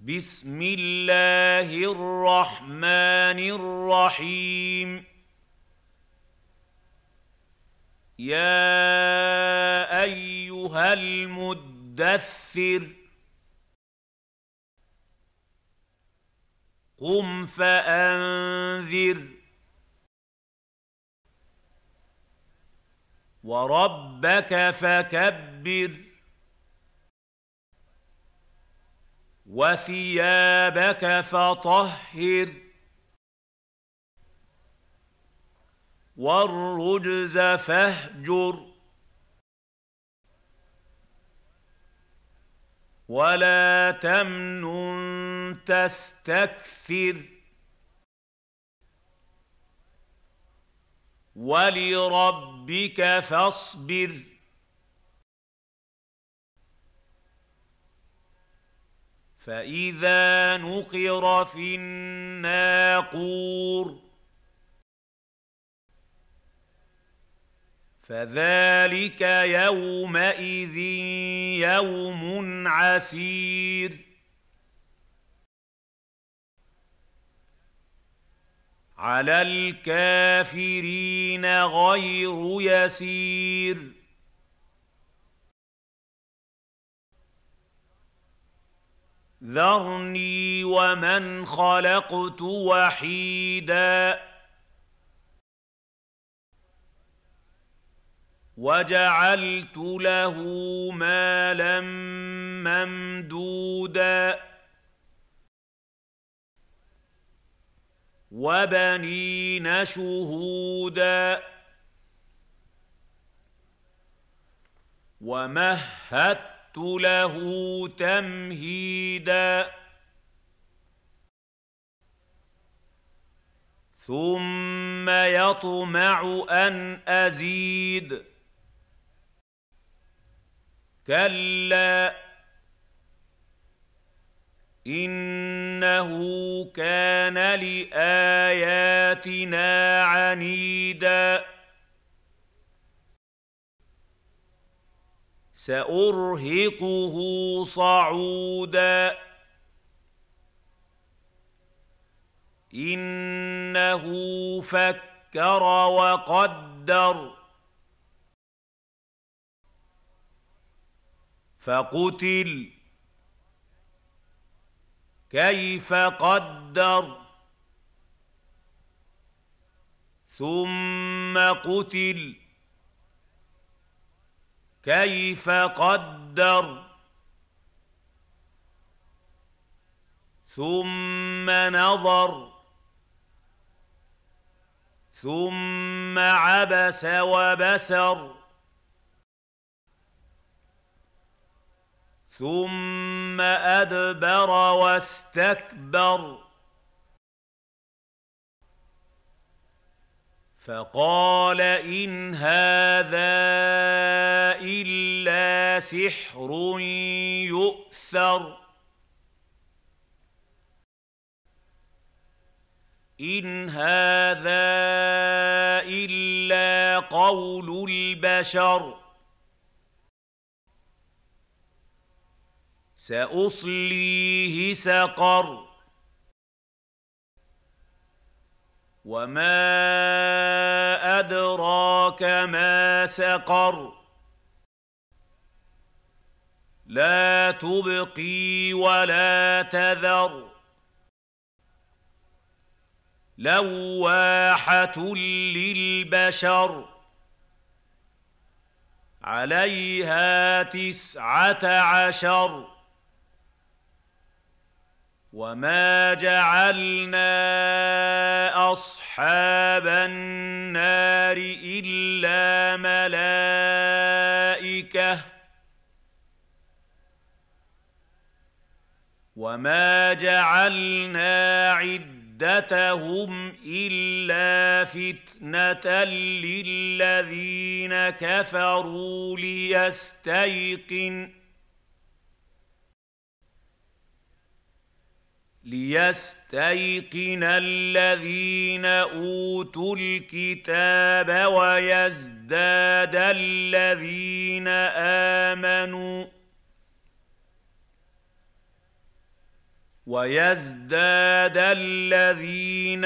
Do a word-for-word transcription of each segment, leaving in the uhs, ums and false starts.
بسم الله الرحمن الرحيم يا أيها المدثر قم فأنذر وربك فكبر وثيابك فطهر والرجز فاهجر ولا تمنن تستكثر ولربك فاصبر فإذا نقر في الناقور فذلك يومئذ يوم عسير على الكافرين غير يسير ذرني ومن خلقت وحيدا وجعلت له مالا ممدودا وبنين شهودا ومهدت له تمهيدا ثم يطمع أن أزيد كلا إنه كان لآياتنا عنيدا سأرهقه صعودا إنه فكر وقدر فقتل كيف قدر ثم قتل كيف قدر ثم نظر ثم عبس وبسر ثم أدبر واستكبر فقال إن هذا إلا سحر يؤثر إن هذا إلا قول البشر سأصليه سقر وما أدراك ما سقر لا تبقي ولا تذر لواحة للبشر عليها تسعة عشر وما جعلنا أصحاب النار إلا ملائكة وما جعلنا عدتهم إلا فتنة للذين كفروا ليستيقن ليستيقن الذين أوتوا الكتاب ويزداد الذين آمنوا ويزداد الذين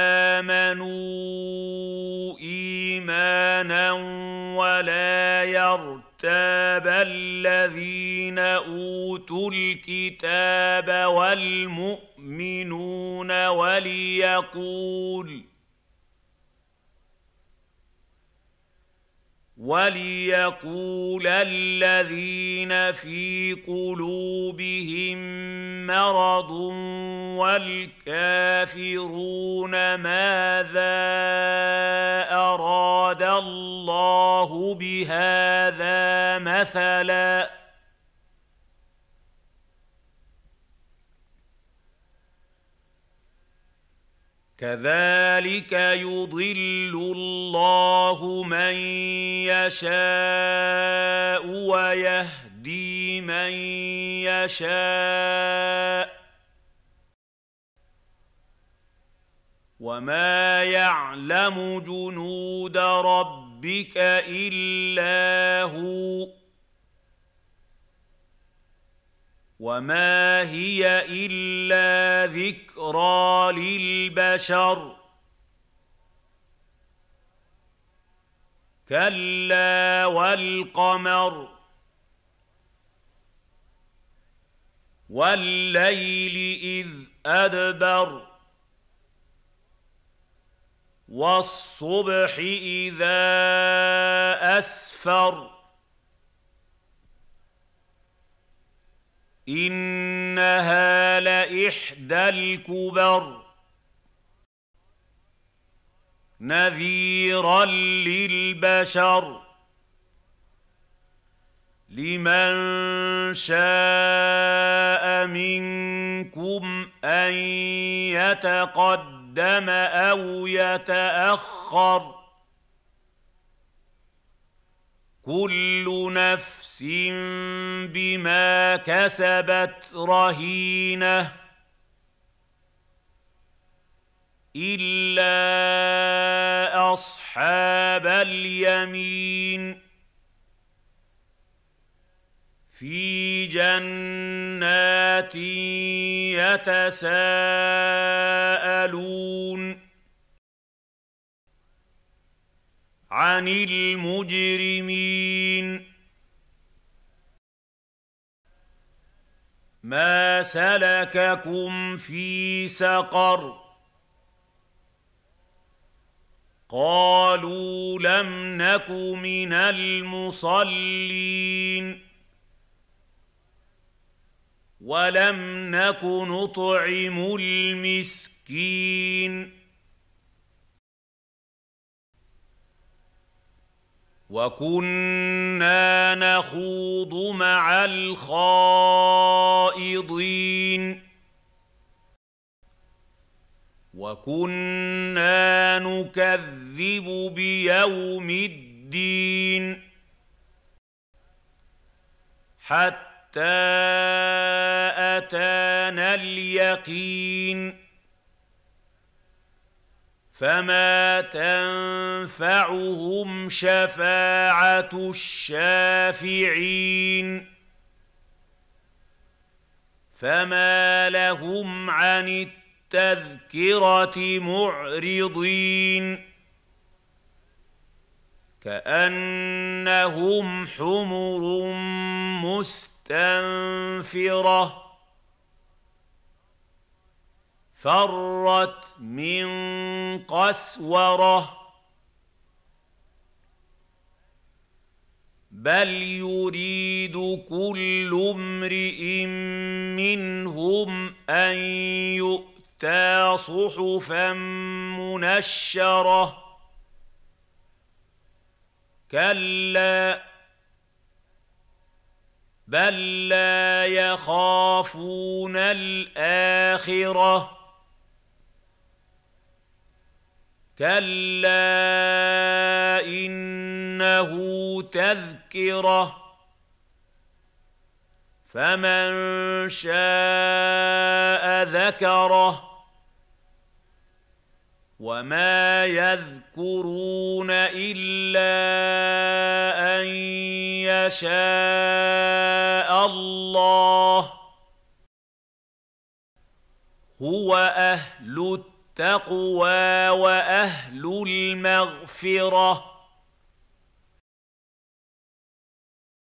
آمنوا إيمانا ولا يرتاب الذين أوتوا الكتاب والمؤمنون وليقول وليقول الذين في قلوبهم مرض والكافرون ماذا أراد الله بهذا مثلا كذلك يضل الله من يشاء ويهدي من يشاء وما يعلم جنود ربك إلا هو وما هي إلا ذكرى للبشر كلا والقمر والليل إذ أدبر والصبح إذا أسفر إنها لإحدى الكبر نذيرا للبشر لمن شاء منكم أن يتقدم أو يتأخر كل نفس بما كسبت رهينة إلا أصحاب اليمين في جنات يتساءلون عن المجرمين ما سلككم في سقر قالوا لم نك من المصلين ولم نك نطعم المسكين وكنا نخوض مع الخائضين وكنا نكذب بيوم الدين حتى أتانا اليقين فما تنفعهم شفاعة الشافعين فما لهم عن التذكرة معرضين كأنهم حمر مستنفرة فرت من قسورة بل يريد كل امرئ منهم أن يؤتى صحفا منشرة كلا بل لا يخافون الآخرة كلا إنه تذكرة فمن شاء ذكره وما يذكرون إلا أن يشاء الله هو أهل التقوى وأهل المغفرة